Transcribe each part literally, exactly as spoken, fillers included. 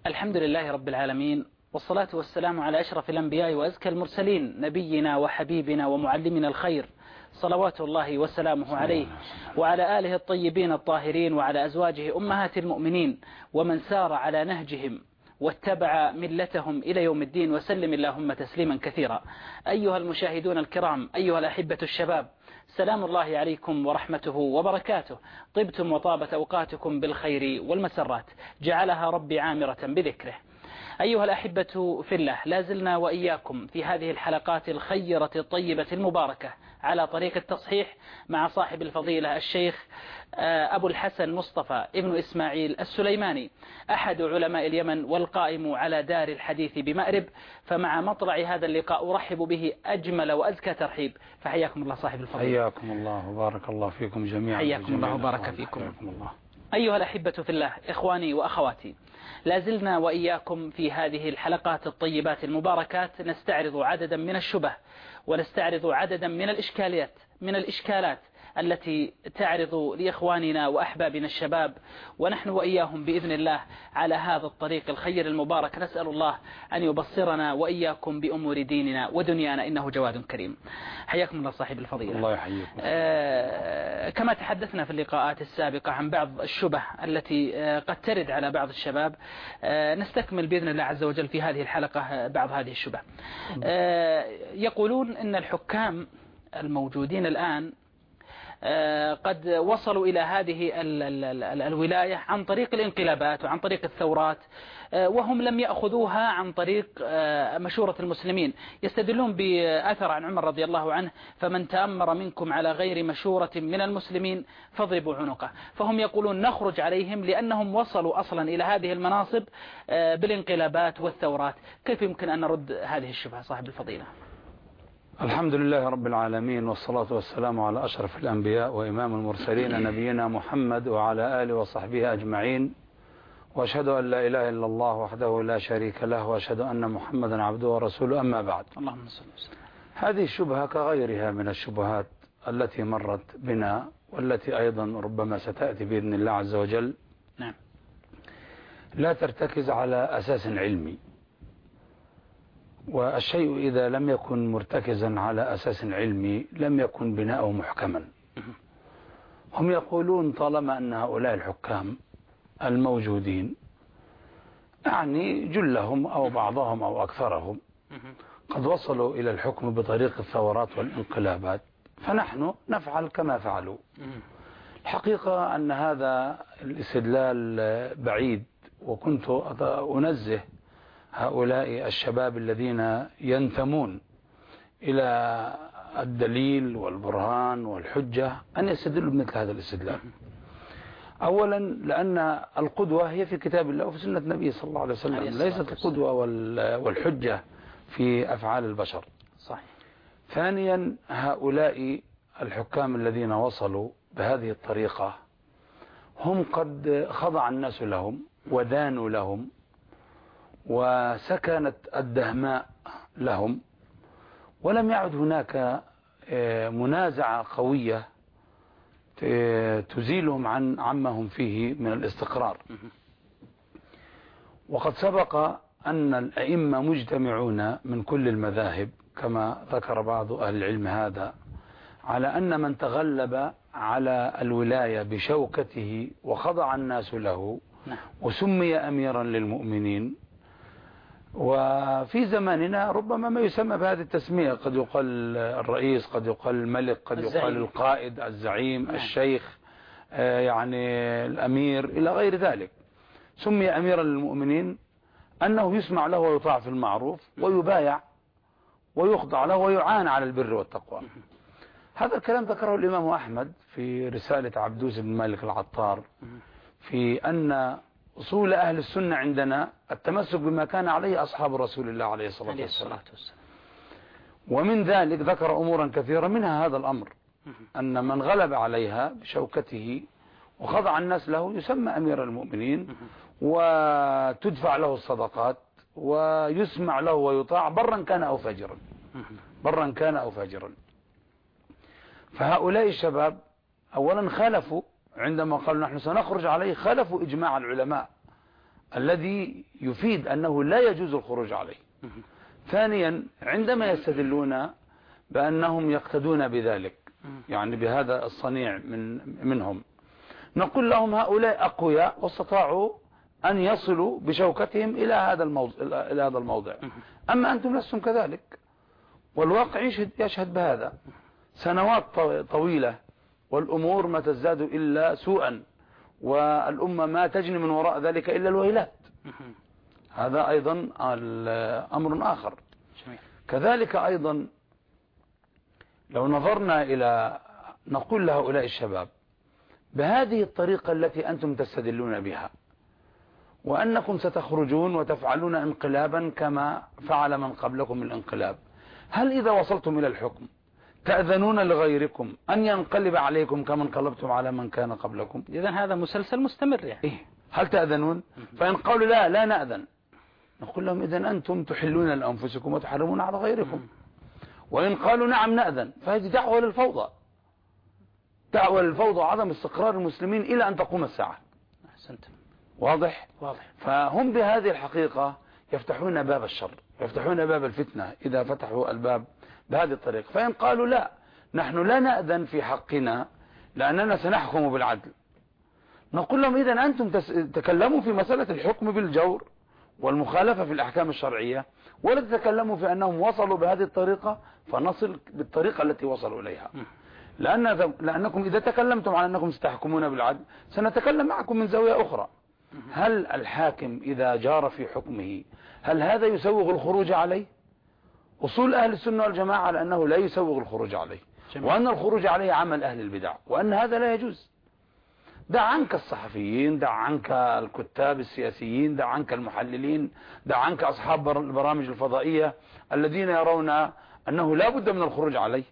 الحمد لله رب العالمين، والصلاة والسلام على أشرف الأنبياء وأزكى المرسلين، نبينا وحبيبنا ومعلمنا الخير، صلوات الله وسلامه عليه وعلى آله الطيبين الطاهرين وعلى أزواجه أمهات المؤمنين ومن سار على نهجهم واتبع ملتهم إلى يوم الدين، وسلم اللهم تسليما كثيرا. أيها المشاهدون الكرام، أيها الأحبة الشباب، سلام الله عليكم ورحمته وبركاته. طبتم وطابت أوقاتكم بالخير والمسرات، جعلها ربي عامرة بذكره. أيها الأحبة في الله، لازلنا وإياكم في هذه الحلقات الخيرة الطيبة المباركة على طريق التصحيح مع صاحب الفضيلة الشيخ أبو الحسن مصطفى ابن إسماعيل السليماني، أحد علماء اليمن والقائم على دار الحديث بمأرب. فمع مطلع هذا اللقاء أرحب به أجمل وأزكى ترحيب، فحياكم الله صاحب الفضيلة. حياكم الله وبارك الله فيكم جميعا. حياكم الله وبارك فيكم. حياكم الله. أيها الأحبة في الله، إخواني وأخواتي، لازلنا وإياكم في هذه الحلقات الطيبات المباركات نستعرض عددا من الشبه، ونستعرض عددا من الإشكاليات من الإشكالات التي تعرض لإخواننا وأحبابنا الشباب، ونحن وإياهم بإذن الله على هذا الطريق الخير المبارك. نسأل الله أن يبصرنا وإياكم بأمور ديننا ودنيانا، إنه جواد كريم. حياكم الله صاحب الفضيلة. الله يحييكم. آه كما تحدثنا في اللقاءات السابقة عن بعض الشبه التي آه قد ترد على بعض الشباب، آه نستكمل بإذن الله عز وجل في هذه الحلقة بعض هذه الشبه. آه يقولون إن الحكام الموجودين الآن قد وصلوا إلى هذه الولاية عن طريق الانقلابات وعن طريق الثورات، وهم لم يأخذوها عن طريق مشورة المسلمين. يستدلون بأثر عن عمر رضي الله عنه: فمن تأمر منكم على غير مشورة من المسلمين فاضربوا عنقه. فهم يقولون نخرج عليهم لأنهم وصلوا أصلا إلى هذه المناصب بالانقلابات والثورات. كيف يمكن أن نرد هذه الشبهة صاحب الفضيلة؟ الحمد لله رب العالمين، والصلاة والسلام على أشرف الأنبياء وإمام المرسلين، نبينا محمد وعلى آله وصحبه أجمعين. وأشهد أن لا إله إلا الله وحده لا شريك له، وأشهد أن محمدا عبده ورسوله، أما بعد. اللهم صل وسلم. هذه الشبهة كغيرها من الشبهات التي مرت بنا، والتي أيضا ربما ستأتي بإذن الله عز وجل، نعم، لا ترتكز على أساس علمي. والشيء إذا لم يكن مرتكزا على أساس علمي لم يكن بناؤه محكما. هم يقولون طالما أن هؤلاء الحكام الموجودين، يعني جلهم أو بعضهم أو أكثرهم، قد وصلوا إلى الحكم بطريق الثورات والانقلابات، فنحن نفعل كما فعلوا. الحقيقة أن هذا الاستدلال بعيد، وكنت أنزه هؤلاء الشباب الذين ينتمون إلى الدليل والبرهان والحجة أن يستدلوا بمثل هذا الاستدلال. أولا لأن القدوة هي في كتاب الله وفي سنة النبي صلى الله عليه وسلم، ليست القدوة والحجة في أفعال البشر. صحيح. ثانيا هؤلاء الحكام الذين وصلوا بهذه الطريقة هم قد خضع الناس لهم ودانوا لهم، وسكنت الدهماء لهم، ولم يعد هناك منازعة قوية تزيلهم عن عما هم فيه من الاستقرار. وقد سبق أن الأئمة مجتمعون من كل المذاهب، كما ذكر بعض أهل العلم هذا، على أن من تغلب على الولاية بشوكته وخضع الناس له وسمي أميرا للمؤمنين. وفي زماننا ربما ما يسمى بهذه التسمية، قد يقال الرئيس، قد يقال الملك، قد يقال القائد، الزعيم، الشيخ، يعني الأمير إلى غير ذلك. سمي أميرا للمؤمنين أنه يسمع له ويطاع في المعروف ويبايع ويخضع له ويعان على البر والتقوى. هذا الكلام ذكره الإمام أحمد في رسالة عبدوس بن مالك العطار، في أن أصول أهل السنة عندنا التمسك بما كان عليه أصحاب رسول الله عليه الصلاة والسلام. ومن ذلك ذكر أمورا كثيرة، منها هذا الأمر، أن من غلب عليها بشوكته وخضع الناس له يسمى أمير المؤمنين، وتدفع له الصدقات ويسمع له ويطاع، برا كان أو فاجرا، برا كان أو فاجرا. فهؤلاء الشباب أولا خالفوا عندما قالوا نحن سنخرج عليه، خالفوا إجماع العلماء الذي يفيد أنه لا يجوز الخروج عليه. ثانيا عندما يستدلون بأنهم يقتدون بذلك، يعني بهذا الصنيع من منهم، نقول لهم هؤلاء أقوياء واستطاعوا أن يصلوا بشوكتهم إلى هذا الموضع, إلى هذا الموضع. أما أنتم لستم كذلك، والواقع يشهد, يشهد بهذا. سنوات طويلة والأمور ما تزداد إلا سوءا، والأمة ما تجني من وراء ذلك إلا الويلات. هذا أيضا أمر آخر. كذلك أيضا لو نظرنا إلى، نقول لهؤلاء الشباب بهذه الطريقة التي أنتم تستدلون بها، وأنكم ستخرجون وتفعلون انقلابا كما فعل من قبلكم الانقلاب، هل إذا وصلتم إلى الحكم تأذنون لغيركم أن ينقلب عليكم كما انقلبتم على من كان قبلكم؟ إذن هذا مسلسل مستمر يعني. إيه؟ هل تأذنون؟ فإن قالوا لا لا نأذن، نقول لهم إذن أنتم تحلون لأنفسكم وتحرمون على غيركم. وإن قالوا نعم نأذن، فهذه دعوة للفوضى، دعوة للفوضى وعدم استقرار المسلمين إلى أن تقوم الساعة. أحسنت. واضح؟ واضح. فهم بهذه الحقيقة يفتحون باب الشر، يفتحون باب الفتنة إذا فتحوا الباب بهذه الطريقة. فإن قالوا لا، نحن لا نأذن في حقنا لأننا سنحكم بالعدل، نقول لهم إذن أنتم تكلموا في مسألة الحكم بالجور والمخالفة في الأحكام الشرعية، ولا تتكلموا في أنهم وصلوا بهذه الطريقة فنصل بالطريقة التي وصلوا إليها. لأن لأنكم إذا تكلمتم عن أنكم ستحكمون بالعدل سنتكلم معكم من زاوية أخرى. هل الحاكم إذا جار في حكمه هل هذا يسوغ الخروج عليه؟ أصول أهل السنة والجماعة على أنه لا يسوغ الخروج عليه، وأن الخروج عليه عمل أهل البدع، وأن هذا لا يجوز. دع عنك الصحفيين، دع عنك الكتاب السياسيين، دع عنك المحللين، دع عنك أصحاب البرامج الفضائية الذين يرون أنه لا بد من الخروج عليه.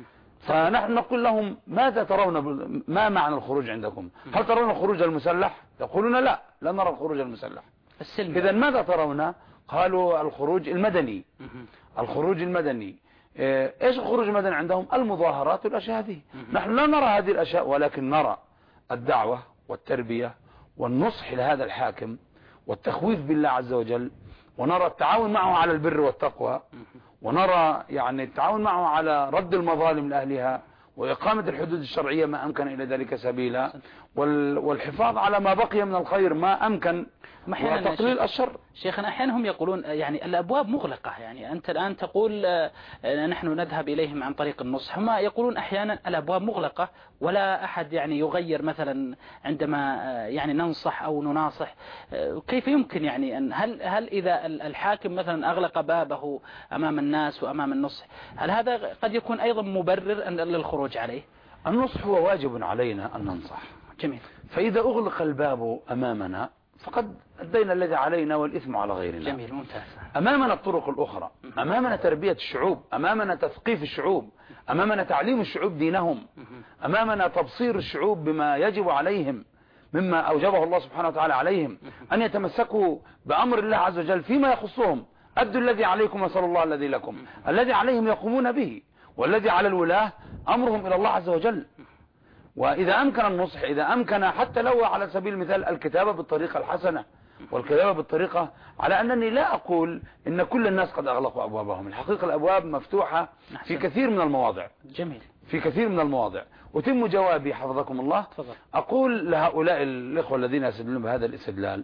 فنحن نقول لهم ماذا ترون، ما معنى الخروج عندكم؟ هل ترون الخروج المسلح؟ يقولون لا لا نرى الخروج المسلح. إذا ماذا ترون؟ قالوا الخروج المدني. الخروج المدني ايش الخروج المدني عندهم؟ المظاهرات والاشياء هذه. نحن لا نرى هذه الاشياء، ولكن نرى الدعوة والتربية والنصح لهذا الحاكم والتخويف بالله عز وجل، ونرى التعاون معه على البر والتقوى، ونرى يعني التعاون معه على رد المظالم لأهلها وإقامة الحدود الشرعية ما أمكن إلى ذلك سبيلا، والحفاظ على ما بقي من الخير ما أمكن، وتقليل الشر. شيخنا أحيانا هم يقولون يعني الأبواب مغلقة، يعني أنت الآن تقول نحن نذهب إليهم عن طريق النصح، هم يقولون أحيانا الأبواب مغلقة ولا أحد يعني يغير مثلا عندما يعني ننصح أو نناصح. كيف يمكن يعني أن هل هل إذا الحاكم مثلا أغلق بابه أمام الناس وأمام النصح، هل هذا قد يكون أيضا مبرر للخروج عليه؟ النصح هو واجب علينا أن ننصح. جميل. فإذا أغلق الباب أمامنا فقد أدينا الذي علينا والإثم على غيرنا. جميل، ممتاز. أمامنا الطرق الأخرى، أمامنا تربية الشعوب، أمامنا تثقيف الشعوب، أمامنا تعليم الشعوب دينهم، أمامنا تبصير الشعوب بما يجب عليهم مما أوجبه الله سبحانه وتعالى عليهم، أن يتمسكوا بأمر الله عز وجل فيما يخصهم. أدوا الذي عليكم وصلى الله الذي لكم. الذي عليهم يقومون به، والذي على الولاة أمرهم إلى الله عز وجل. وإذا أمكن النصح، إذا أمكن حتى لو على سبيل المثال الكتابة بالطريقة الحسنة والكتابة بالطريقة، على أنني لا أقول إن كل الناس قد أغلقوا أبوابهم، الحقيقة الأبواب مفتوحة في كثير من المواضع. جميل. في كثير من المواضع. وتم جوابي حفظكم الله. تفضل. أقول لهؤلاء الإخوة الذين يستدلون بهذا الاستدلال،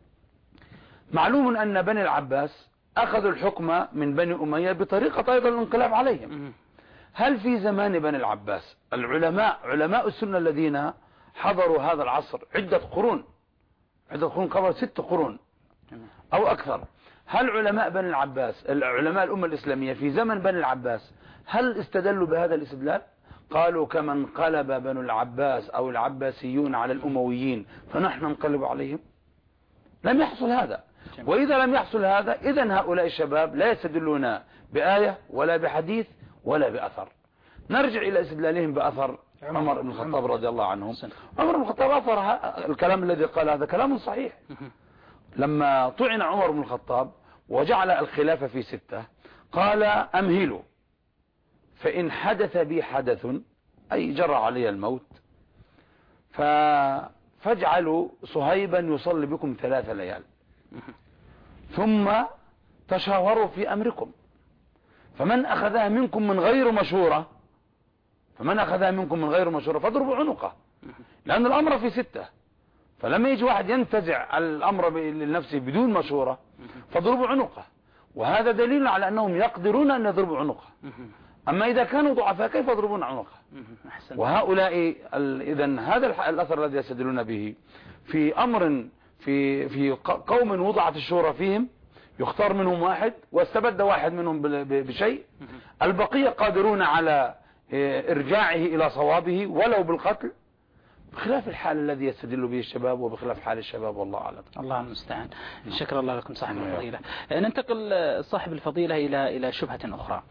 معلوم أن بني العباس أخذوا الحكم من بني أمية بطريقة أيضا الانقلاب عليهم. هل في زمان بني العباس العلماء علماء السنة الذين حضروا هذا العصر عدة قرون، عدة قرون قبل ست قرون أو أكثر، هل علماء بني العباس علماء الأمة الإسلامية في زمن بني العباس هل استدلوا بهذا الاستدلال؟ قالوا كما انقلب بنو العباس أو العباسيون على الأمويين فنحن ننقلب عليهم؟ لم يحصل هذا. وإذا لم يحصل هذا إذن هؤلاء الشباب لا يستدلون بآية ولا بحديث ولا بأثر. نرجع إلى استدلالهم بأثر عمر بن الخطاب رضي الله عنه. عمر بن الخطاب أثر الكلام الذي قال هذا كلام صحيح. لما طعن عمر بن الخطاب وجعل الخلافة في ستة قال أمهلوا فإن حدث بي حدث أي جرى علي الموت فاجعلوا صهيبا يصلي بكم ثلاث ليال. ثم تشاوروا في أمركم، فمن أخذها منكم من غير مشورة فمن أخذها منكم من غير مشورة فاضربوا عنقه، لأن الأمر في ستة، فلما يجي واحد ينتزع الأمر لنفسه بدون مشورة فاضربوا عنقه، وهذا دليل على أنهم يقدرون أن يضربوا عنقه. أما إذا كانوا ضعفاء كيف يضربون عنقه؟ وهؤلاء إذن هذا الأثر الذي يستدلون به في أمر في في قوم وضعت الشورى فيهم، يختار منهم واحد واستبد واحد منهم بشيء، البقية قادرون على إرجاعه إلى صوابه ولو بالقتل، بخلاف الحال الذي يستدل به الشباب وبخلاف حال الشباب، والله أعلم. الله المستعان. شكرا الله لكم صاحب الفضيلة. ننتقل صاحب الفضيلة إلى إلى شبهة أخرى.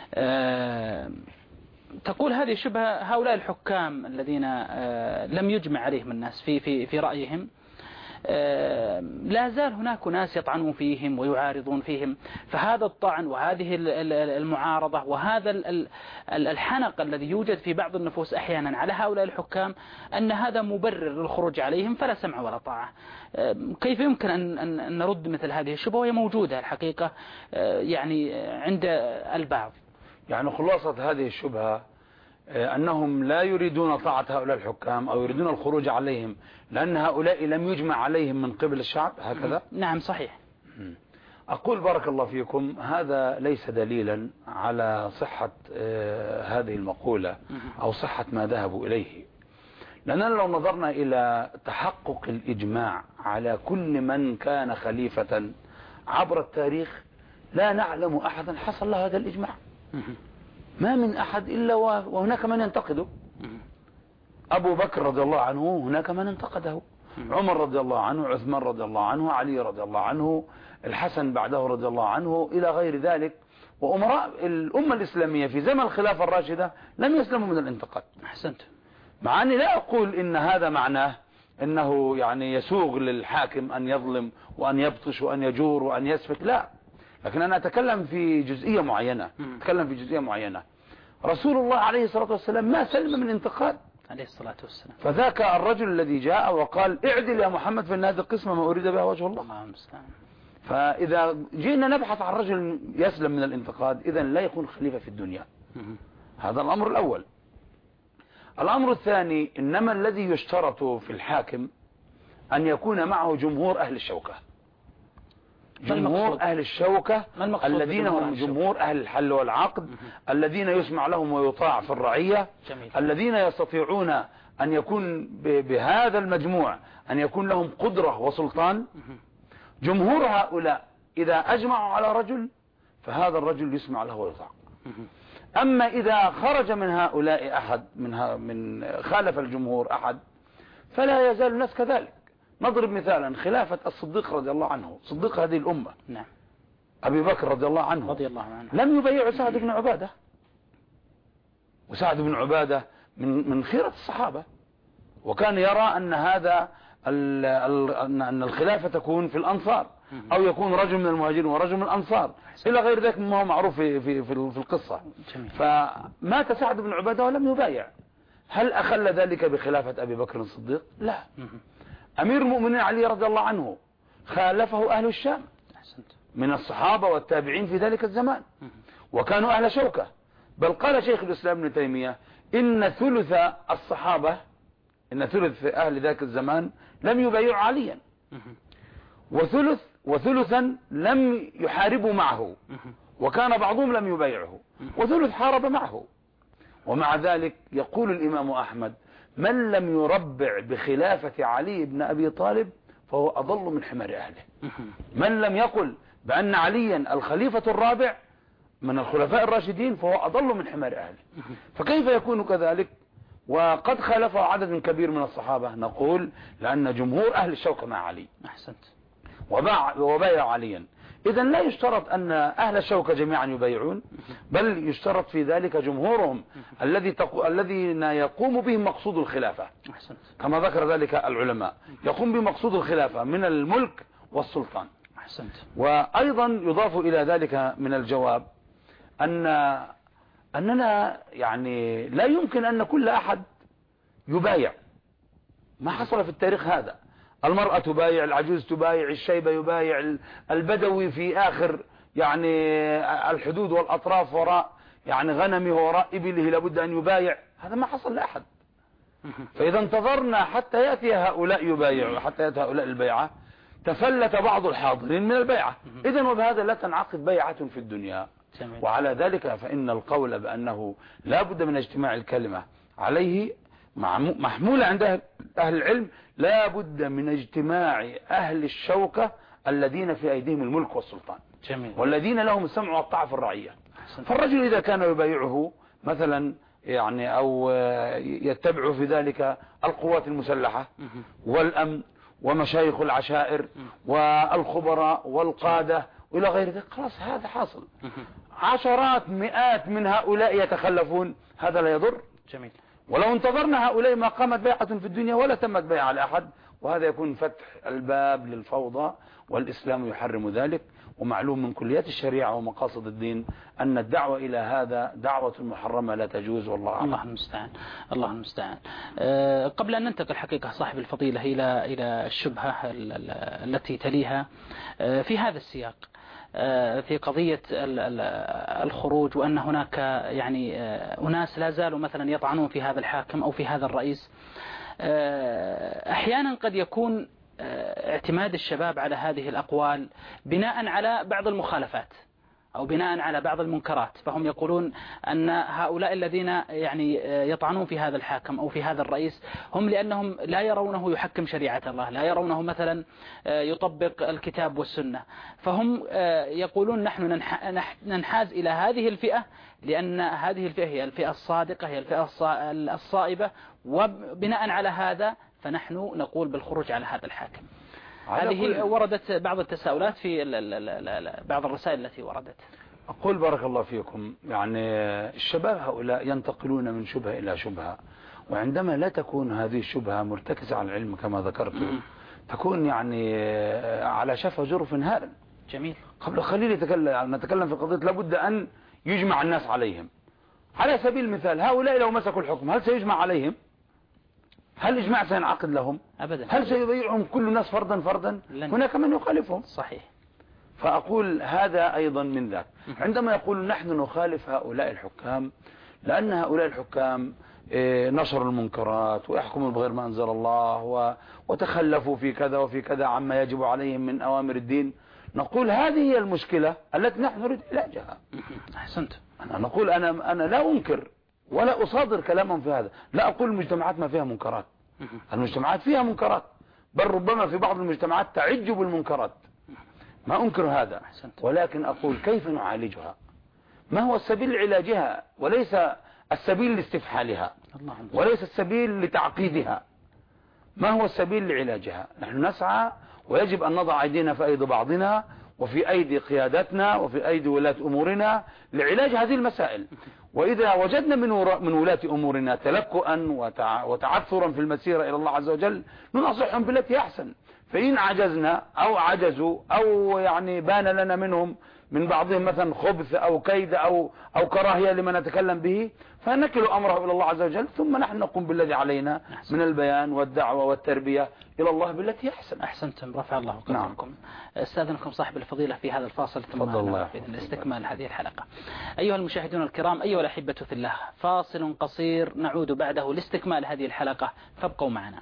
أه تقول هذه الشبهة: هؤلاء الحكام الذين أه لم يجمع عليهم الناس في في في رأيهم، أه لا زال هناك ناس يطعنون فيهم ويعارضون فيهم، فهذا الطعن وهذه المعارضة وهذا الحنق الذي يوجد في بعض النفوس أحيانا على هؤلاء الحكام أن هذا مبرر للخروج عليهم فلا سمع ولا طاعة. أه كيف يمكن أن أن نرد مثل هذه الشبهة وهي موجودة الحقيقة أه يعني عند البعض؟ يعني خلاصة هذه الشبهة أنهم لا يريدون طاعة هؤلاء الحكام أو يريدون الخروج عليهم لأن هؤلاء لم يجمع عليهم من قبل الشعب، هكذا؟ نعم صحيح. أقول بارك الله فيكم هذا ليس دليلا على صحة هذه المقولة أو صحة ما ذهبوا إليه، لأننا لو نظرنا إلى تحقق الإجماع على كل من كان خليفة عبر التاريخ لا نعلم أحدا حصل له هذا الإجماع، ما من أحد إلا وهناك من ينتقده. أبو بكر رضي الله عنه هناك من انتقده، عمر رضي الله عنه، عثمان رضي الله عنه، علي رضي الله عنه، الحسن بعده رضي الله عنه، إلى غير ذلك. وأمراء الأمة الإسلامية في زمن الخلافة الراشدة لم يسلموا من الانتقاد. أحسنت. مع أني لا أقول إن هذا معناه أنه يعني يسوغ للحاكم أن يظلم وأن يبطش وأن يجور وأن يسفك، لا، لكن أنا أتكلم في جزئية معينة أتكلم في جزئية معينة رسول الله عليه الصلاة والسلام ما سلم من انتقاد عليه الصلاة والسلام. فذاك الرجل الذي جاء وقال: اعدل يا محمد فإن هذه القسمة ما أريد بها وجه الله. فإذا جئنا نبحث عن رجل يسلم من الانتقاد إذا لا يكون خليفة في الدنيا. هذا الأمر الأول. الأمر الثاني: إنما الذي يشترط في الحاكم أن يكون معه جمهور أهل الشوكة. جمهور أهل الشوكة الذين هم جمهور أهل الحل والعقد، الذين يسمع لهم ويطاع في الرعية، جميل. الذين يستطيعون أن يكون بهذا المجموع أن يكون لهم قدرة وسلطان. جمهور هؤلاء إذا أجمعوا على رجل فهذا الرجل يسمع له ويطاع. أما إذا خرج من هؤلاء أحد من من خالف الجمهور أحد فلا يزال الناس كذلك. نضرب مثالا: خلافة الصديق رضي الله عنه، صديق هذه الأمة، نعم، أبي بكر رضي الله عنه، رضي الله عنه لم يبيع سعد بن عبادة، وسعد بن عبادة من من خيرة الصحابة، وكان يرى أن هذا أن الخلافة تكون في الأنصار أو يكون رجل من المهاجرين ورجل من الأنصار إلى غير ذلك مما هو معروف في في في القصة. فمات سعد بن عبادة ولم يبايع. هل أخل ذلك بخلافة أبي بكر الصديق؟ لا. أمير المؤمنين علي رضي الله عنه خالفه أهل الشام من الصحابة والتابعين في ذلك الزمان، وكانوا أهل شوكة. بل قال شيخ الإسلام ابن تيمية: إن ثلث الصحابة إن ثلث أهل ذاك الزمان لم يبايعوا عليا، وثلث وثلثا لم يحاربوا معه، وكان بعضهم لم يبايعه، وثلث حارب معه. ومع ذلك يقول الإمام أحمد: من لم يربع بخلافة علي بن أبي طالب فهو أضل من حمار أهله. من لم يقل بأن عليا الخليفة الرابع من الخلفاء الراشدين فهو أضل من حمار أهله. فكيف يكون كذلك وقد خالفه عدد كبير من الصحابة؟ نقول: لأن جمهور أهل الشوكة مع علي. أحسنت. وبايع عليا. إذا لا يشترط أن أهل الشوكة جميعا يبايعون، بل يشترط في ذلك جمهورهم الذي تقو... الذين يقوم بهم مقصود الخلافة. أحسنت. كما ذكر ذلك العلماء، يقوم بمقصود الخلافة من الملك والسلطان. أحسنت. وأيضا يضاف إلى ذلك من الجواب أن أننا يعني لا يمكن أن كل أحد يبايع. ما حصل في التاريخ هذا. المرأة تبايع، العجوز تبايع، الشيبة يبايع، البدوي في آخر يعني الحدود والأطراف وراء يعني غنمه وراء إبله لابد أن يبايع. هذا ما حصل لأحد. فإذا انتظرنا حتى يأتي هؤلاء يبايعوا، حتى يأتي هؤلاء البيعة، تفلت بعض الحاضرين من البيعة. إذن وبهذا لا تنعقد بيعة في الدنيا. وعلى ذلك فإن القول بأنه لا بد من اجتماع الكلمة عليه محمولة عند أهل العلم، لا بد من اجتماع أهل الشوكة الذين في أيديهم الملك والسلطان. جميل. والذين لهم السمع والطاعة في الرعية. فالرجل إذا كان يبايعه مثلا يعني أو يتبع في ذلك القوات المسلحة والأمن ومشايخ العشائر والخبراء والقادة وإلى غير ذلك، خلاص هذا حاصل. عشرات مئات من هؤلاء يتخلفون، هذا لا يضر. جميل. ولو انتظرنا هؤلاء ما قامت بيعة في الدنيا ولا تمت بيعة لأحد، وهذا يكون فتح الباب للفوضى، والإسلام يحرم ذلك. ومعلوم من كليات الشريعة ومقاصد الدين أن الدعوة إلى هذا دعوة محرمة لا تجوز، والله أعلم. الله المستعان. الله المستعان. أه قبل أن ننتقل حقيقة صاحب الفضيلة إلى إلى الشبهة التي تليها أه في هذا السياق، أه في قضية الخروج، وأن هناك يعني أه أناس لا زالوا مثلا يطعنون في هذا الحاكم أو في هذا الرئيس، أه أحيانا قد يكون اعتماد الشباب على هذه الأقوال بناء على بعض المخالفات أو بناء على بعض المنكرات، فهم يقولون أن هؤلاء الذين يعني يطعنون في هذا الحاكم أو في هذا الرئيس هم لأنهم لا يرونه يحكم شريعة الله، لا يرونه مثلا يطبق الكتاب والسنة، فهم يقولون نحن ننحاز إلى هذه الفئة لأن هذه الفئة هي الفئة الصادقة، هي الفئة الصائبة، وبناء على هذا فنحن نقول بالخروج على هذا الحاكم. هذه وردت بعض التساؤلات في بعض الرسائل التي وردت. أقول بارك الله فيكم، يعني الشباب هؤلاء ينتقلون من شبهة إلى شبهة، وعندما لا تكون هذه الشبهة مرتكزة على العلم كما ذكرت تكون يعني على شفا جرف هائل. جميل. قبل قليل يتكلم نتكلم في قضية لابد أن يجمع الناس عليهم. على سبيل المثال هؤلاء لو مسكوا الحكم هل سيجمع عليهم؟ هل إجماع سينعقد لهم؟ أبدا. هل سيبيعهم كل الناس فردا فردا؟ لن. هناك من يخالفهم. صحيح. فأقول هذا أيضا من ذاك. عندما يقول نحن نخالف هؤلاء الحكام لأن هؤلاء الحكام نشروا المنكرات ويحكمون بغير ما أنزل الله وتخلفوا في كذا وفي كذا عما يجب عليهم من أوامر الدين، نقول هذه هي المشكلة التي نحن نريد علاجها. أحسنت. أنا نقول أنا أنا لا أنكر ولا أصادر كلامهم في هذا، لا أقول المجتمعات ما فيها منكرات، المجتمعات فيها منكرات، بل ربما في بعض المجتمعات تعج بالمنكرات، ما أنكر هذا، ولكن أقول كيف نعالجها؟ ما هو السبيل لعلاجها؟ وليس السبيل لاستفحالها، وليس السبيل لتعقيدها. ما هو السبيل لعلاجها؟ نحن نسعى ويجب أن نضع أيدينا في أيدي بعضنا وفي أيدي قيادتنا وفي أيدي ولاة أمورنا لعلاج هذه المسائل. وإذا وجدنا من من ولاة أمورنا تلكؤا وتعثرا في المسيرة إلى الله عز وجل ننصحهم بالتي أحسن. فإن عجزنا أو عجزوا أو يعني بان لنا منهم من بعضهم مثلا خبث أو كيد أو أو كراهية لما نتكلم به فنكل أمره إلى الله عز وجل، ثم نحن نقوم بالذي علينا من البيان والدعوة والتربية إلى الله بالتي أحسن. أحسنتم، رفع الله قدركم. نعم. استاذنكم صاحب الفضيلة في هذا الفاصل ثم بإذن استكمال هذه الحلقة. أيها المشاهدون الكرام، أيها الأحبة في الله، فاصل قصير نعود بعده لاستكمال هذه الحلقة، فابقوا معنا.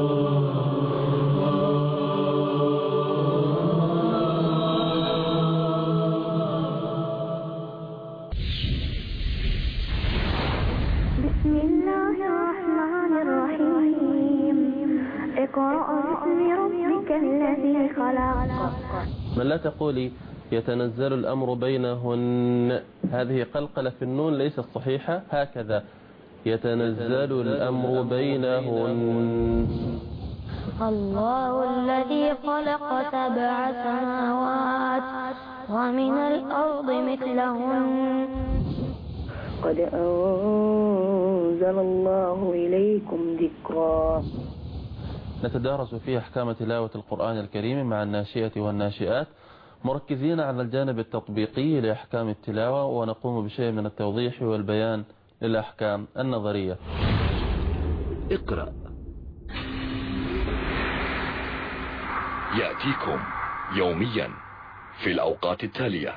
بسم الله الرحمن الرحيم. اقرأ باسم ربك الذي خلق. من لا تقولي يتنزل الأمر بينهن، هذه قلقلة في النون ليست صحيحة، هكذا يتنزل الأمر بينهن. الله الذي خلق سبع سماوات ومن الأرض مثلهن قد أنزل الله إليكم ذكرا. نتدارس فيه أحكام تلاوة القرآن الكريم مع الناشئة والناشئات، مركزين على الجانب التطبيقي لأحكام التلاوة، ونقوم بشيء من التوضيح والبيان للأحكام النظرية. اقرأ. يأتيكم يوميا في الأوقات التالية.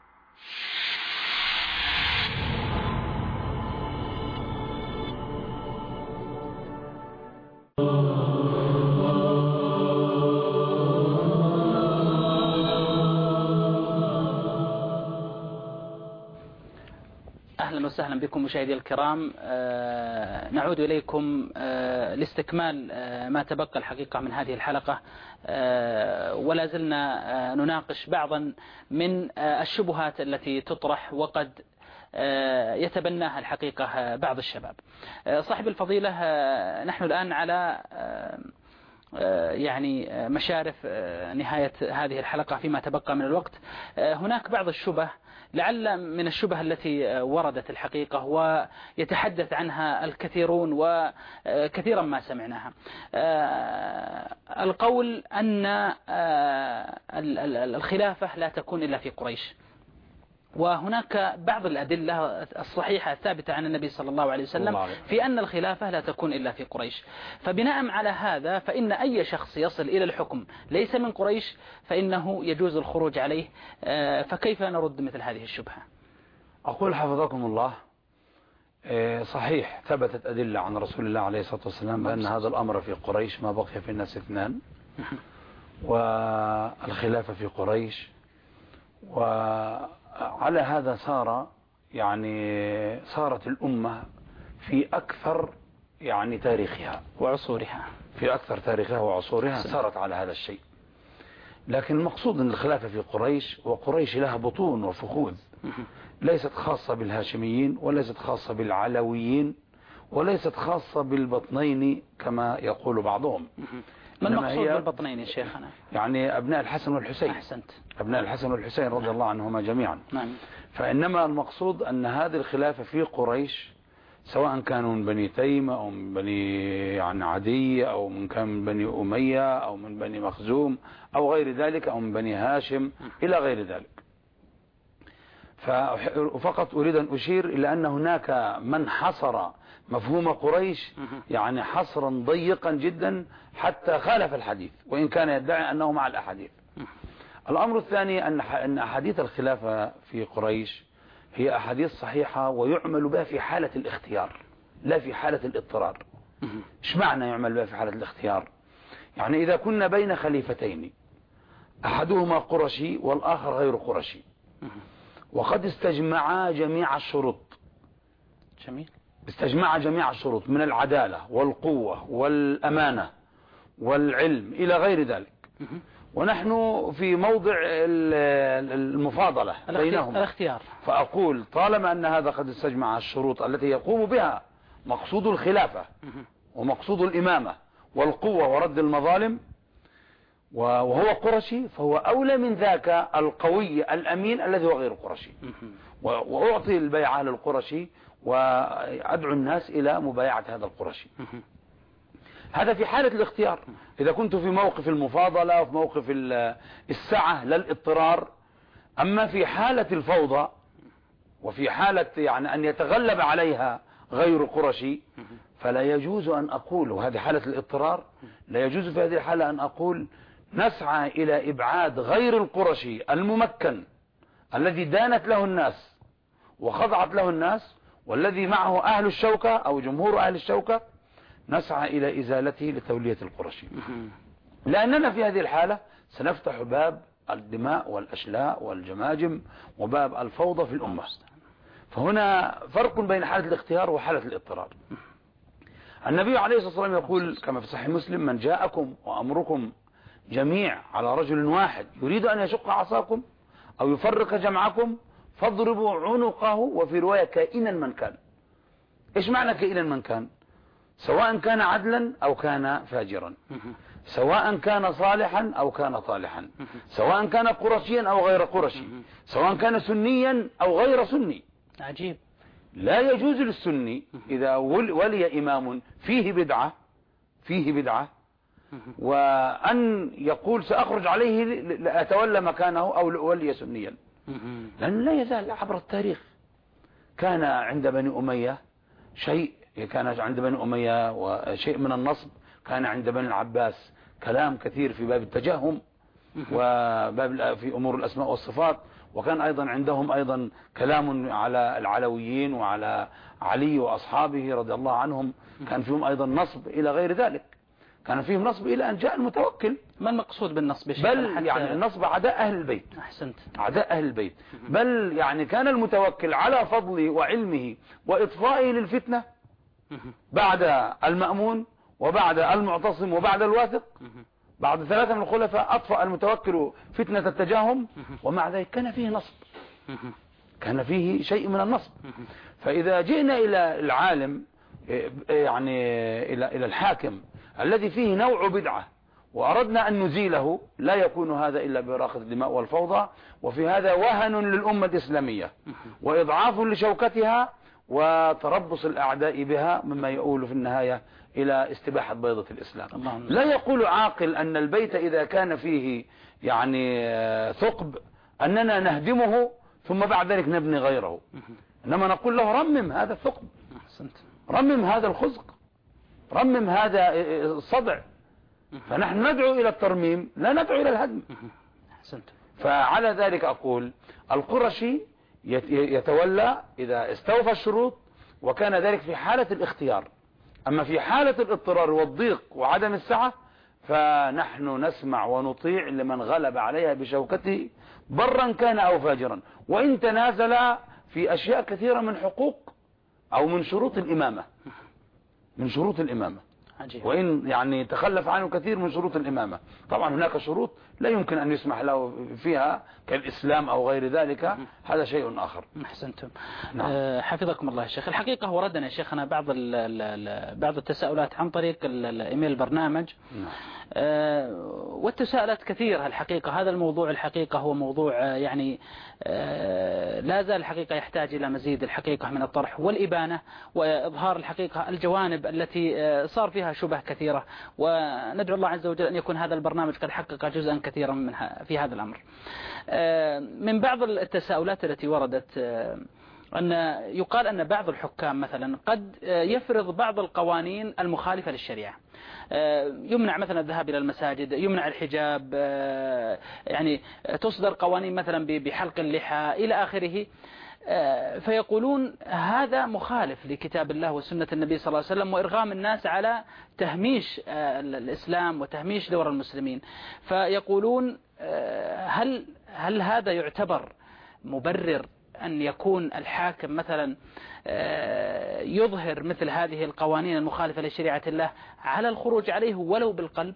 أهلا وسهلا بكم مشاهدي الكرام. آه نعود إليكم آه لاستكمال آه ما تبقى الحقيقة من هذه الحلقة، آه ولا زلنا آه نناقش بعضا من آه الشبهات التي تطرح وقد آه يتبناها الحقيقة بعض الشباب. آه صاحب الفضيلة، آه نحن الآن على آه يعني مشارف نهاية هذه الحلقة فيما تبقى من الوقت. هناك بعض الشبه، لعل من الشبه التي وردت الحقيقة ويتحدث عنها الكثيرون وكثيرا ما سمعناها، القول أن الخلافة لا تكون إلا في قريش. وهناك بعض الأدلة الصحيحة الثابتة عن النبي صلى الله عليه وسلم في أن الخلافة لا تكون إلا في قريش. فبناء على هذا فإن أي شخص يصل إلى الحكم ليس من قريش فإنه يجوز الخروج عليه. فكيف نرد مثل هذه الشبهة؟ أقول حفظكم الله، صحيح ثبتت أدلة عن رسول الله عليه الصلاة والسلام بأن هذا الأمر في قريش، ما بقي في الناس اثنان، والخلافة في قريش. وعلى هذا صار يعني صارت الأمة في أكثر يعني تاريخها وعصورها في أكثر تاريخها وعصورها صارت على هذا الشيء. لكن المقصود أن الخلافة في قريش، وقريش لها بطون وفخوذ، ليست خاصة بالهاشميين وليست خاصة بالعلويين وليست خاصة بالبطنين كما يقول بعضهم. ما المقصود بالبطنين يا شيخنا؟ يعني أبناء الحسن والحسين. أحسنت. أبناء الحسن والحسين رضي الله عنهما جميعا. نعم. فإنما المقصود أن هذه الخلافة في قريش، سواء كانوا من بني تيمة أو من بني يعني عدي أو من كان من بني أمية أو من بني مخزوم أو غير ذلك أو من بني هاشم إلى غير ذلك. فقط أريد أن أشير إلى أن هناك من حصر مفهوم قريش يعني حصرا ضيقا جدا حتى خالف الحديث، وإن كان يدعي أنه مع الأحاديث. الأمر الثاني أن أحاديث الخلافة في قريش هي أحاديث صحيحة ويعمل بها في حالة الاختيار لا في حالة الاضطرار. إيش معنى يعمل بها في حالة الاختيار؟ يعني إذا كنا بين خليفتين أحدهما قرشي والآخر غير قرشي، وقد استجمعا جميع الشروط، جميل، استجمع جميع الشروط من العدالة والقوة والأمانة والعلم إلى غير ذلك، ونحن في موضع المفاضلة بينهما الاختيار. فأقول طالما أن هذا قد استجمع الشروط التي يقوم بها مقصود الخلافة ومقصود الإمامة والقوة ورد المظالم وهو قرشي، فهو أولى من ذاك القوي الأمين الذي هو غير قرشي، وأعطي البيعة للقرشي وأدعو الناس إلى مبايعة هذا القرشي. هذا في حالة الاختيار، إذا كنت في موقف المفاضلة وفي موقف السعة لا الاضطرار. أما في حالة الفوضى وفي حالة يعني أن يتغلب عليها غير قرشي فلا يجوز أن أقول، وهذه حالة الاضطرار، لا يجوز في هذه الحالة أن أقول نسعى إلى إبعاد غير القرشي الممكن الذي دانت له الناس وخضعت له الناس والذي معه أهل الشوكة أو جمهور أهل الشوكة، نسعى إلى إزالته لتولية القرشي، لأننا في هذه الحالة سنفتح باب الدماء والأشلاء والجماجم وباب الفوضى في الأمة. فهنا فرق بين حالة الاختيار وحالة الاضطرار. النبي عليه الصلاة والسلام يقول كما في صحيح مسلم: من جاءكم وأمركم جميع على رجل واحد يريد أن يشق عصاكم أو يفرق جمعكم فاضربوا عنقه، وفي رواية كائنا من كان. إيش معنى كائنا من كان؟ سواء كان عدلا أو كان فاجرا، سواء كان صالحا أو كان طالحا، سواء كان قرشيا أو غير قرشي، سواء كان سنيا أو غير سني. عجيب. لا يجوز للسني إذا ولي إمام فيه بدعة فيه بدعة وأن يقول سأخرج عليه لأتولى مكانه أو لأولي سنيا، لأن لا يزال عبر التاريخ. كان عند بني أمية شيء، كان عند بني أمية وشيء من النصب، كان عند بني العباس كلام كثير في باب التجهم وباب في أمور الأسماء والصفات، وكان أيضا عندهم أيضا كلام على العلويين وعلى علي وأصحابه رضي الله عنهم، كان فيهم أيضا نصب إلى غير ذلك، كان فيهم نصب إلى أن جاء المتوكل. ما المقصود بالنصب؟ بل يعني النصب عداء أهل البيت. أحسنت. عداء أهل البيت. بل يعني كان المتوكل على فضله وعلمه وإطفائه للفتنة بعد المأمون وبعد المعتصم وبعد الواثق، بعد ثلاثة من الخلفاء أطفأ المتوكل فتنة التجاهم، ومع ذلك كان فيه نصب، كان فيه شيء من النصب. فإذا جئنا إلى العالم يعني إلى إلى الحاكم الذي فيه نوع بدعة وأردنا أن نزيله، لا يكون هذا إلا براقة الدماء والفوضى، وفي هذا وهن للأمة الإسلامية وإضعاف لشوكتها وتربص الأعداء بها، مما يؤول في النهاية إلى استباحة بيضة الإسلام. لا يقول عاقل أن البيت إذا كان فيه يعني ثقب أننا نهدمه ثم بعد ذلك نبني غيره، إنما نقول له رمم هذا الثقب، رمم هذا الخزق، رمم هذا الصدع. فنحن ندعو إلى الترميم لا ندعو إلى الهدم. فعلى ذلك أقول القرشي يتولى إذا استوفى الشروط، وكان ذلك في حالة الاختيار. أما في حالة الاضطرار والضيق وعدم السعة فنحن نسمع ونطيع لمن غلب عليها بشوكته برا كان أو فاجرا، وإن تنازل في أشياء كثيرة من حقوق أو من شروط الإمامة، من شروط الإمامة عجيب. وإن يعني تخلف عنه كثير من شروط الإمامة. طبعا هناك شروط لا يمكن أن يسمح له فيها كالإسلام أو غير ذلك، هذا شيء آخر. أحسنتم. نعم. أه حفظكم الله يا شيخ. الحقيقة وردنا يا شيخنا بعض بعض التساؤلات عن طريق الإيميل البرنامج. نعم. أه والتساؤلات كثيرة الحقيقة. هذا الموضوع الحقيقة هو موضوع يعني أه لا زال الحقيقة يحتاج إلى مزيد الحقيقة من الطرح والإبانة وإظهار الحقيقة الجوانب التي أه صار فيها شبه كثيرة، وندعو الله عز وجل أن يكون هذا البرنامج قد حقق جزءا كثيرا منها في هذا الأمر. أه من بعض التساؤلات التي وردت أه أن يقال أن بعض الحكام مثلا قد يفرض بعض القوانين المخالفة للشريعة، يمنع مثلا الذهاب إلى المساجد، يمنع الحجاب، يعني تصدر قوانين مثلا بحلق اللحى إلى آخره، فيقولون هذا مخالف لكتاب الله وسنة النبي صلى الله عليه وسلم، وإرغام الناس على تهميش الإسلام وتهميش دور المسلمين. فيقولون هل هل هذا يعتبر مبرر أن يكون الحاكم مثلا يظهر مثل هذه القوانين المخالفة لشريعة الله على الخروج عليه ولو بالقلب؟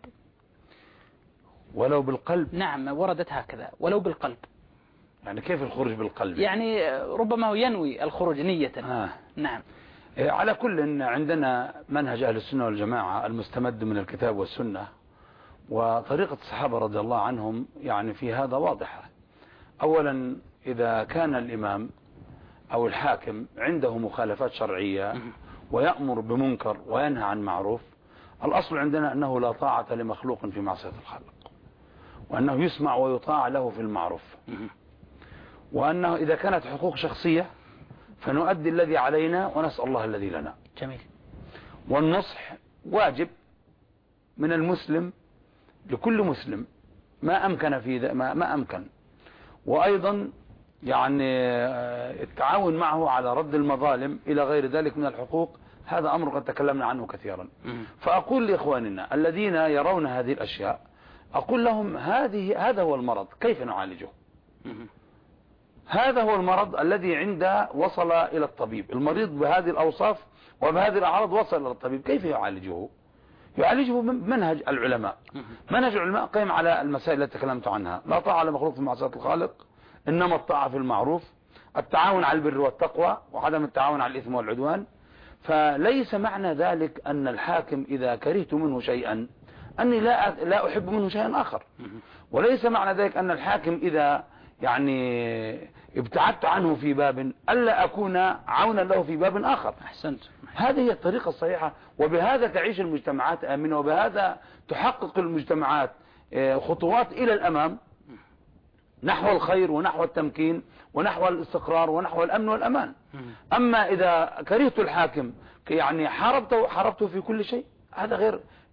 ولو بالقلب؟ نعم، وردت هكذا، ولو بالقلب. يعني كيف الخروج بالقلب؟ يعني ربما هو ينوي الخروج نية. آه. نعم. على كل إن عندنا منهج أهل السنة والجماعة المستمد من الكتاب والسنة، وطريقة الصحابة رضي الله عنهم يعني في هذا واضحة. أولا إذا كان الإمام أو الحاكم عنده مخالفات شرعية ويأمر بمنكر وينهى عن معروف، الأصل عندنا أنه لا طاعة لمخلوق في معصية الخالق، وأنه يسمع ويطاع له في المعروف، وأنه إذا كانت حقوق شخصية فنؤدي الذي علينا ونسأل الله الذي لنا. جميل. والنصح واجب من المسلم لكل مسلم ما أمكن في ذا ما, ما أمكن، وأيضا يعني التعاون معه على رد المظالم إلى غير ذلك من الحقوق، هذا أمر قد تكلمنا عنه كثيرا. فأقول لإخواننا الذين يرون هذه الأشياء، أقول لهم هذه هذا هو المرض، كيف نعالجه؟ هذا هو المرض الذي عند وصل إلى الطبيب، المريض بهذه الأوصاف وبهذه الأعراض وصل إلى الطبيب، كيف يعالجه؟ يعالجه بمنهج العلماء. منهج العلماء قائم على المسائل التي تكلمت عنها: لا طاعة لمخلوق في معصية الخالق، إنما الطاعة في المعروف، التعاون على البر والتقوى، وعدم التعاون على الإثم والعدوان. فليس معنى ذلك أن الحاكم إذا كرهت منه شيئا أني لا لا أحب منه شيئا آخر، وليس معنى ذلك أن الحاكم إذا يعني ابتعدت عنه في باب ألا أكون عونا له في باب آخر. أحسنت. هذه هي الطريقة الصحيحة، وبهذا تعيش المجتمعات آمنة، وبهذا تحقق المجتمعات خطوات إلى الأمام نحو الخير ونحو التمكين ونحو الاستقرار ونحو الأمن والأمان. أما إذا كرهت الحاكم يعني حاربته حاربته في كل شيء، هذا غير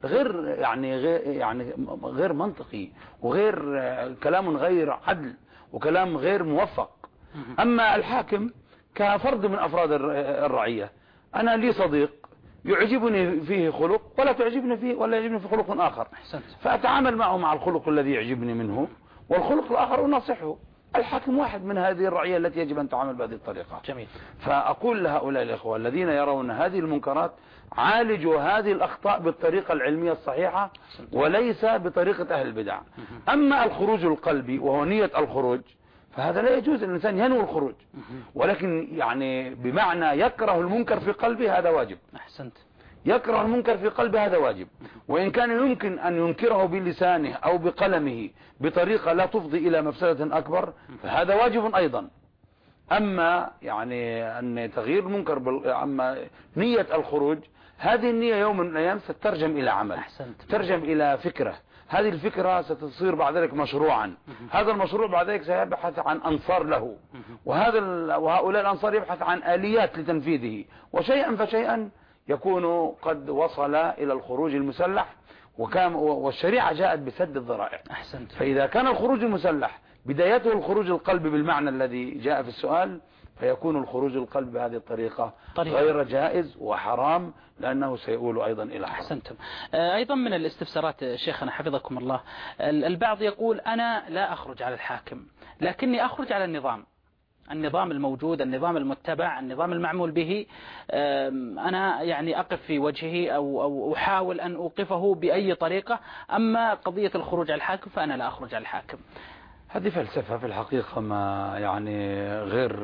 غير يعني غير يعني غير منطقي، وغير كلام غير عدل، وكلام غير موفق. أما الحاكم كفرد من أفراد الرعية، أنا لي صديق يعجبني فيه خلق ولا تعجبني فيه ولا يعجبني في خلق آخر، فأتعامل معه مع الخلق الذي يعجبني منه، والخلق الآخر أناصحه. الحاكم واحد من هذه الرعية التي يجب أن تعامل بهذه الطريقة. جميل. فأقول لهؤلاء الإخوة الذين يرون هذه المنكرات، عالجوا هذه الأخطاء بالطريقة العلمية الصحيحة وليس بطريقة أهل البدع. أما الخروج القلبي وهو نية الخروج، فهذا لا يجوز أن الإنسان ينوي الخروج، ولكن يعني بمعنى يكره المنكر في قلبه هذا واجب. أحسنت. يكره المنكر في قلبه هذا واجب، وإن كان يمكن أن ينكره بلسانه أو بقلمه بطريقة لا تفضي إلى مفسدة أكبر فهذا واجب أيضا. أما يعني أن تغيير المنكر بال... أما نية الخروج، هذه النية يوم من الأيام ستترجم إلى عمل، تترجم إلى فكرة، هذه الفكرة ستصير بعد ذلك مشروعا، هذا المشروع بعد ذلك سيبحث عن أنصار له، وهذا ال... وهؤلاء الأنصار يبحث عن آليات لتنفيذه، وشيئا فشيئا يكون قد وصل إلى الخروج المسلح. وكان والشريعة جاءت بسد الذرائع. أحسنت. فإذا كان الخروج المسلح بدايته الخروج القلبي بالمعنى الذي جاء في السؤال، فيكون الخروج القلبي بهذه الطريقة طريقة. غير جائز وحرام، لأنه سيؤول أيضا إلى حرام. أحسنتم. أيضا من الاستفسارات شيخنا حفظكم الله، البعض يقول أنا لا أخرج على الحاكم لكني أخرج على النظام، النظام الموجود، النظام المتبع، النظام المعمول به، أنا يعني أقف في وجهه أو, أو أحاول أن أوقفه بأي طريقة. أما قضية الخروج على الحاكم فأنا لا أخرج على الحاكم. هذه فلسفة في الحقيقة ما يعني غير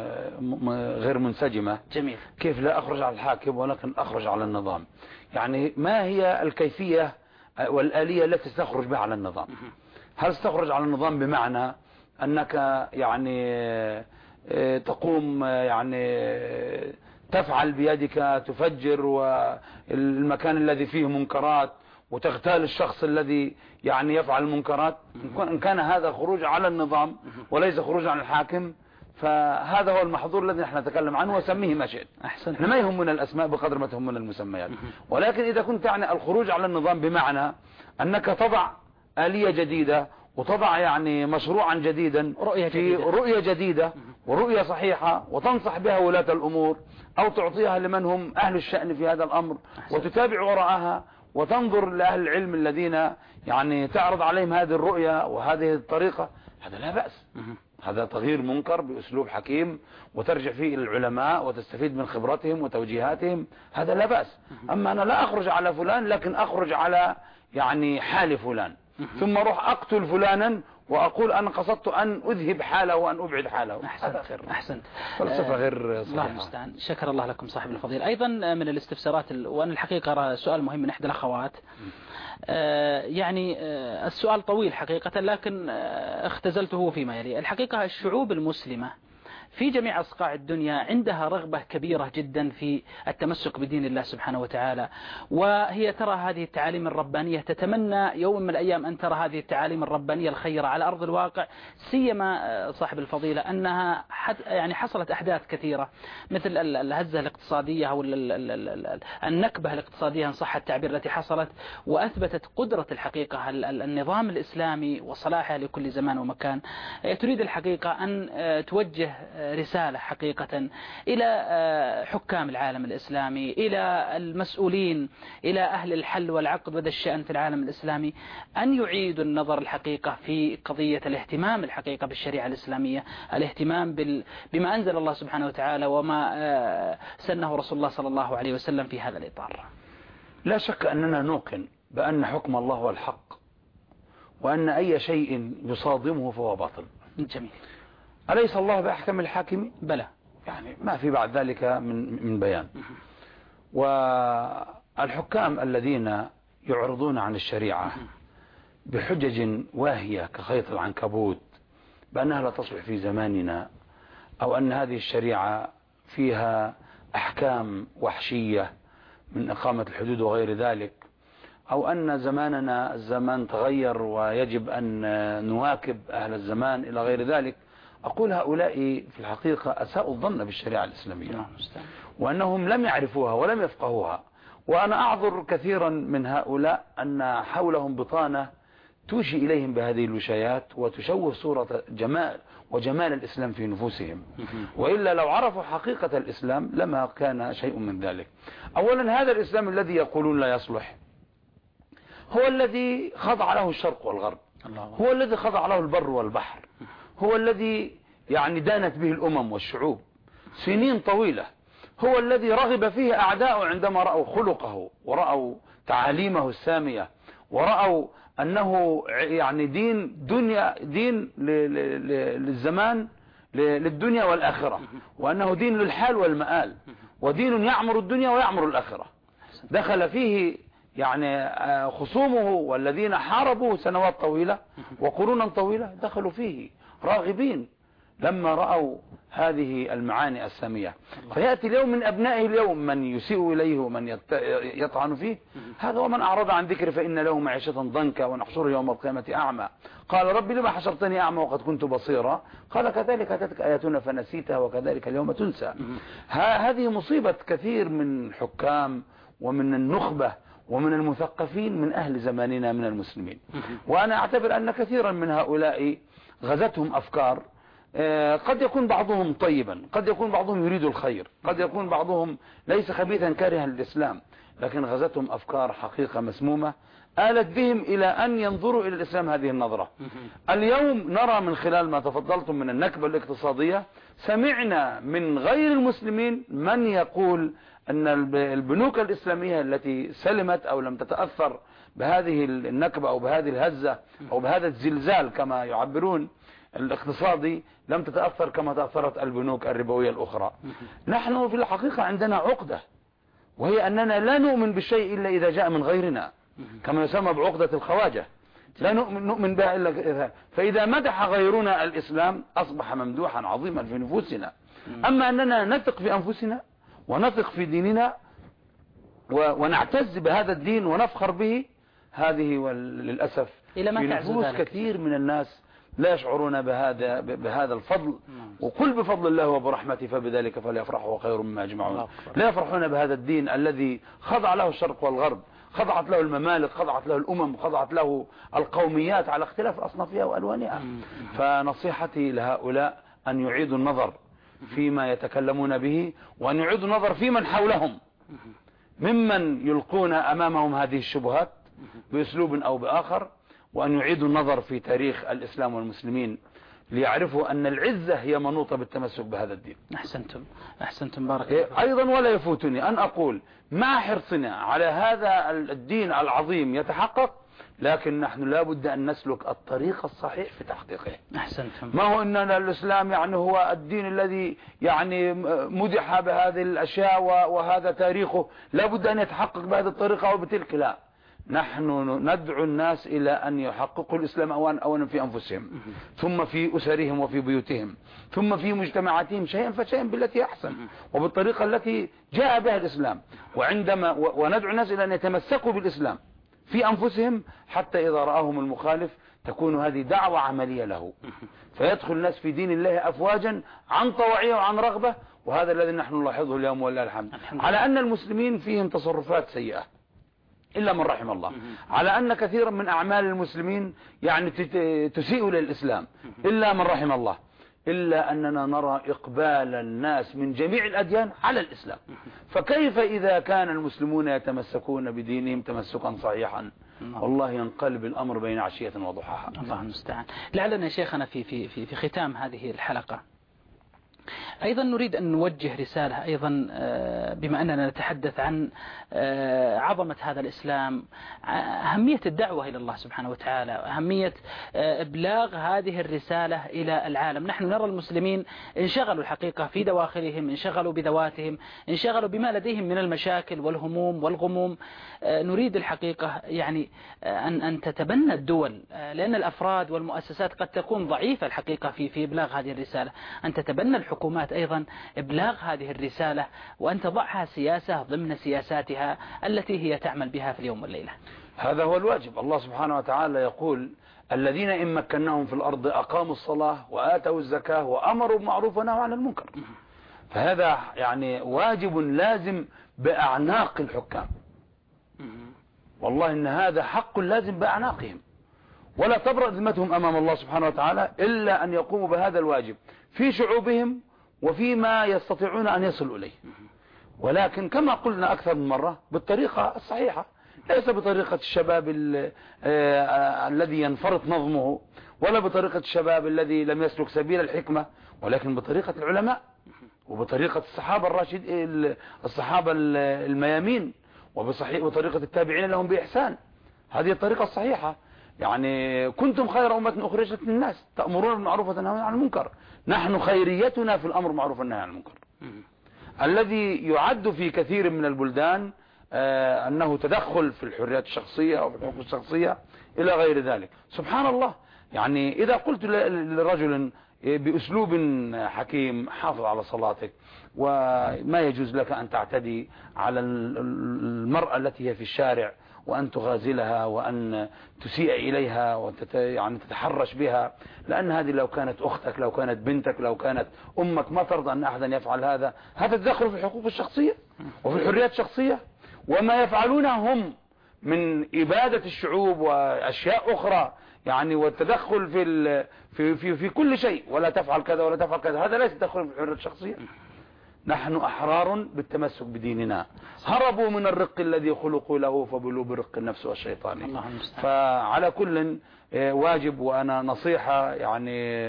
غير منسجمة. جميل. كيف لا أخرج على الحاكم ولكن أخرج على النظام؟ يعني ما هي الكيفية والآلية التي ستخرج بها على النظام؟ هل ستخرج على النظام بمعنى أنك يعني تقوم يعني تفعل بيدك تفجر والمكان الذي فيه منكرات وتغتال الشخص الذي يعني يفعل المنكرات؟ إن كان هذا خروج على النظام وليس خروج عن الحاكم، فهذا هو المحظور الذي نحن نتكلم عنه، وسميه ما شئت. احنا ما يهمنا الأسماء بقدر ما تهمنا المسميات. ولكن إذا كنت تعني الخروج على النظام بمعنى أنك تضع آلية جديدة وتضع يعني مشروعا جديدا رؤية في جديدة. رؤية جديدة ورؤية صحيحة، وتنصح بها ولاة الأمور أو تعطيها لمن هم أهل الشأن في هذا الأمر، وتتابع وراءها وتنظر لأهل العلم الذين يعني تعرض عليهم هذه الرؤية وهذه الطريقة، هذا لا بأس. هذا تغيير منكر بأسلوب حكيم وترجع فيه إلى العلماء وتستفيد من خبرتهم وتوجيهاتهم، هذا لا بأس. أما أنا لا أخرج على فلان لكن أخرج على يعني حال فلان، ثم أروح أقتل فلانا وأقول أنا قصدت أن أذهب حاله وأن أبعد حاله. أحسنت. أحسنت. فلسفة غير صحيحة. الله المستعان. شكر الله لكم صاحب الفضيل. أيضا من الاستفسارات ال... وأنا الحقيقة أرى سؤال مهم من إحدى الأخوات، آه يعني آه السؤال طويل حقيقة لكن آه اختزلته فيما يلي. الحقيقة الشعوب المسلمة في جميع أصقاع الدنيا عندها رغبة كبيرة جدا في التمسك بدين الله سبحانه وتعالى، وهي ترى هذه التعاليم الربانية، تتمنى يوم من الأيام أن ترى هذه التعاليم الربانية الخيرة على أرض الواقع، سيما صاحب الفضيلة أنها يعني حصلت أحداث كثيرة مثل الهزة الاقتصادية أو النكبة الاقتصادية إن صح التعبير التي حصلت، وأثبتت قدرة الحقيقة النظام الإسلامي وصلاحه لكل زمان ومكان. تريد الحقيقة أن توجه رسالة حقيقة إلى حكام العالم الإسلامي، إلى المسؤولين، إلى أهل الحل والعقد وذا الشأن في العالم الإسلامي، أن يعيدوا النظر الحقيقة في قضية الاهتمام الحقيقة بالشريعة الإسلامية، الاهتمام بال... بما أنزل الله سبحانه وتعالى وما سنه رسول الله صلى الله عليه وسلم في هذا الإطار. لا شك أننا نوقن بأن حكم الله هو الحق، وأن أي شيء يصادمه فهو باطل. جميل. أليس الله بأحكم الحاكمين؟ بلى. يعني ما في بعد ذلك من من بيان. والحكام الذين يعرضون عن الشريعة بحجج واهية كخيط العنكبوت بأنها لا تصلح في زماننا، أو أن هذه الشريعة فيها أحكام وحشية من إقامة الحدود وغير ذلك، أو أن زماننا الزمان تغير ويجب أن نواكب أهل الزمان إلى غير ذلك، أقول هؤلاء في الحقيقة أساءوا الظن بالشريعة الإسلامية، وأنهم لم يعرفوها ولم يفقهوها، وأنا أعذر كثيرا من هؤلاء أن حولهم بطانة توشي إليهم بهذه الوشايات وتشوه صورة جمال وجمال الإسلام في نفوسهم، وإلا لو عرفوا حقيقة الإسلام لما كان شيء من ذلك. أولا هذا الإسلام الذي يقولون لا يصلح هو الذي خضع له الشرق والغرب، هو الذي خضع له البر والبحر، هو الذي يعني دانت به الأمم والشعوب سنين طويلة، هو الذي رغب فيه أعداؤه عندما رأوا خلقه ورأوا تعاليمه السامية ورأوا أنه يعني دين دنيا دين للزمان للدنيا والآخرة، وأنه دين للحال والمآل، ودين يعمر الدنيا ويعمر الآخرة. دخل فيه يعني خصومه والذين حاربوه سنوات طويلة وقرونا طويلة دخلوا فيه راغبين لما رأوا هذه المعاني السامية. فيأتي اليوم من أبنائه اليوم من يسيء إليه ومن يطعن فيه، هذا ومن أعرض عن ذكر فإن له معيشة ضنكا ونحشره يوم القيامة أعمى قال ربي لما حشرتني أعمى وقد كنت بصيرا قال كذلك أتتك آياتنا فنسيتها وكذلك اليوم تنسى. هذه مصيبة كثير من حكام ومن النخبة ومن المثقفين من أهل زماننا من المسلمين. وأنا أعتبر أن كثيرا من هؤلاء غزتهم أفكار، قد يكون بعضهم طيبا، قد يكون بعضهم يريد الخير، قد يكون بعضهم ليس خبيثا كارها للإسلام، لكن غزتهم أفكار حقيقة مسمومة آلت بهم إلى أن ينظروا إلى الإسلام هذه النظرة. اليوم نرى من خلال ما تفضلتم من النكبة الاقتصادية، سمعنا من غير المسلمين من يقول أن البنوك الإسلامية التي سلمت أو لم تتأثر بهذه النكبة أو بهذه الهزة أو بهذا الزلزال كما يعبرون الاقتصادي لم تتأثر كما تأثرت البنوك الربوية الأخرى. نحن في الحقيقة عندنا عقدة، وهي أننا لا نؤمن بالشيء إلا إذا جاء من غيرنا، كما يسمى بعقدة الخواجة، لا نؤمن, نؤمن بها إلا إذا. فإذا مدح غيرنا الإسلام أصبح ممدوحا عظيما في نفوسنا. أما أننا نثق في أنفسنا ونثق في ديننا ونعتز بهذا الدين ونفخر به، هذه للأسف في نفوس كثير من الناس لا يشعرون بهذا بهذا الفضل. وقل بفضل الله وبرحمته فبذلك فليفرحوا خير مما يجمعون. لا يفرحون بهذا الدين الذي خضع له الشرق والغرب، خضعت له الممالك، خضعت له الأمم، خضعت له القوميات على اختلاف أصنافها وألوانها. فنصيحتي لهؤلاء أن يعيدوا النظر فيما يتكلمون به، وأن يعيدوا النظر في من حولهم ممن يلقون أمامهم هذه الشبهات بأسلوب أو بآخر، وأن يعيدوا النظر في تاريخ الإسلام والمسلمين ليعرفوا أن العزة هي منوطة بالتمسك بهذا الدين. أحسنتم أحسنتم بارك الله. أيضا ولا يفوتني أن أقول مع حرصنا على هذا الدين العظيم يتحقق، لكن نحن لا بد أن نسلك الطريق الصحيح في تحقيقه. أحسنتم. ما هو أننا الإسلام يعني هو الدين الذي يعني مدح بهذه الأشياء وهذا تاريخه لا بد أن يتحقق بهذه الطريقة وبتلك. لا، نحن ندعو الناس إلى أن يحققوا الإسلام أولا في أنفسهم، ثم في أسرهم وفي بيوتهم، ثم في مجتمعاتهم شيئا فشيئا بالتي أحسن وبالطريقة التي جاء بها الإسلام. وعندما وندعو الناس إلى أن يتمسكوا بالإسلام في أنفسهم، حتى إذا رآهم المخالف تكون هذه دعوة عملية له، فيدخل الناس في دين الله أفواجا عن طوعية وعن رغبة. وهذا الذي نحن نلاحظه اليوم ولله الحمد، على أن المسلمين فيهم تصرفات سيئة إلا من رحم الله، على أن كثيرا من أعمال المسلمين يعني تسيء للإسلام إلا من رحم الله، إلا أننا نرى إقبال الناس من جميع الأديان على الإسلام. فكيف إذا كان المسلمون يتمسكون بدينهم تمسكا صحيحا؟ والله ينقلب الأمر بين عشية وضحاها. الله المستعان. لعلنا يا شيخنا في في في في ختام هذه الحلقة أيضا نريد أن نوجه رسالة أيضا، بما أننا نتحدث عن عظمة هذا الإسلام، أهمية الدعوة إلى الله سبحانه وتعالى، أهمية إبلاغ هذه الرسالة إلى العالم. نحن نرى المسلمين انشغلوا الحقيقة في دواخلهم، انشغلوا بذواتهم، انشغلوا بما لديهم من المشاكل والهموم والغموم. نريد الحقيقة يعني أن أن تتبنى الدول، لأن الأفراد والمؤسسات قد تكون ضعيفة الحقيقة في في إبلاغ هذه الرسالة، أن تتبنى الحكومات أيضا إبلاغ هذه الرسالة، وأن تضعها سياسة ضمن سياساتها التي هي تعمل بها في اليوم والليلة. هذا هو الواجب. الله سبحانه وتعالى يقول الذين إن مكناهم في الأرض أقاموا الصلاة وآتوا الزكاة وأمروا بالمعروف ونهوا عن المنكر. فهذا يعني واجب لازم بأعناق الحكام، والله إن هذا حق لازم بأعناقهم، ولا تبرأ ذمتهم أمام الله سبحانه وتعالى إلا أن يقوموا بهذا الواجب في شعوبهم وفيما يستطيعون أن يصلوا إليه، ولكن كما قلنا أكثر من مرة بالطريقة الصحيحة، ليس بطريقة الشباب الذي ينفرط نظمه، ولا بطريقة الشباب الذي لم يسلك سبيل الحكمة، ولكن بطريقة العلماء وبطريقة الصحابة الراشد الصحابة الميامين، وبطريقة التابعين لهم بإحسان. هذه الطريقة الصحيحة. يعني كنتم خير أمة أخرجت للناس تأمرون بالمعروف وتنهون عن المنكر. نحن خيريتنا في الأمر معروف والنهي عن المنكر. الذي يعد في كثير من البلدان آه أنه تدخل في الحريات الشخصية أو في الحقوق الشخصية إلى غير ذلك. سبحان الله، يعني إذا قلت لرجل بأسلوب حكيم حافظ على صلاتك، وما يجوز لك أن تعتدي على المرأة التي هي في الشارع وأن تغازلها وأن تسيء إليها وتت... يعني تتحرش بها، لأن هذه لو كانت أختك، لو كانت بنتك، لو كانت أمك، ما ترضى أن أحدا يفعل هذا. هذا تدخل في الحقوق الشخصية وفي الحريات الشخصية، وما يفعلونه هم من إبادة الشعوب وأشياء أخرى، يعني والتدخل في ال... في في في كل شيء، ولا تفعل كذا ولا تفعل كذا، هذا ليس تدخل في الحريات الشخصية. نحن أحرار بالتمسك بديننا. هربوا من الرق الذي خلقوا له فبلوا برق النفس والشيطان. فعلى كل واجب، وأنا نصيحة يعني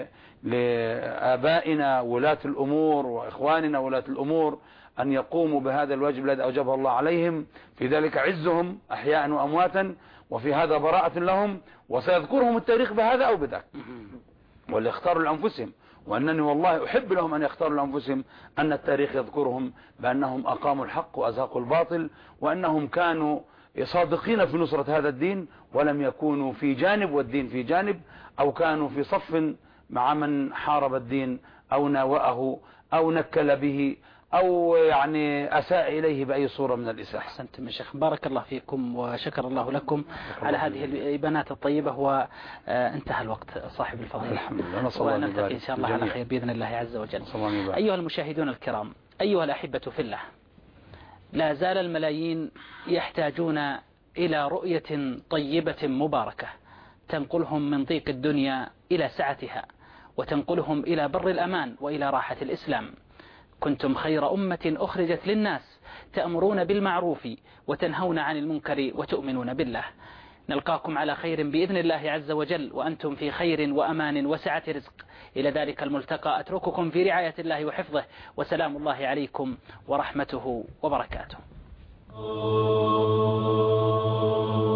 لآبائنا ولاة الأمور وإخواننا ولاة الأمور أن يقوموا بهذا الواجب الذي أوجبه الله عليهم، في ذلك عزهم أحياء وأمواتا، وفي هذا براءة لهم، وسيذكرهم التاريخ بهذا أو بذاك، وليختاروا لأنفسهم. وأنني والله أحب لهم أن يختاروا لأنفسهم أن التاريخ يذكرهم بأنهم أقاموا الحق وأزهقوا الباطل، وأنهم كانوا صادقين في نصرة هذا الدين، ولم يكونوا في جانب والدين في جانب، أو كانوا في صف مع من حارب الدين أو ناوأه أو نكل به أو يعني أساء إليه بأي صورة من الإساءة. أحسنتم يا شيخ، بارك الله فيكم وشكر الله لكم على هذه الإبانات الطيبة. وانتهى الوقت صاحب الفضيلة، الحمد لله، ونلتقي إن شاء الله على خير بإذن الله عز وجل. أيها المشاهدون الكرام، أيها الأحبة في الله، لا زال الملايين يحتاجون إلى رؤية طيبة مباركة تنقلهم من ضيق الدنيا إلى سعتها، وتنقلهم إلى بر الأمان وإلى راحة الإسلام. كنتم خير أمة أخرجت للناس تأمرون بالمعروف وتنهون عن المنكر وتؤمنون بالله. نلقاكم على خير بإذن الله عز وجل وأنتم في خير وأمان وسعة رزق. إلى ذلك الملتقى أترككم في رعاية الله وحفظه، وسلام الله عليكم ورحمته وبركاته.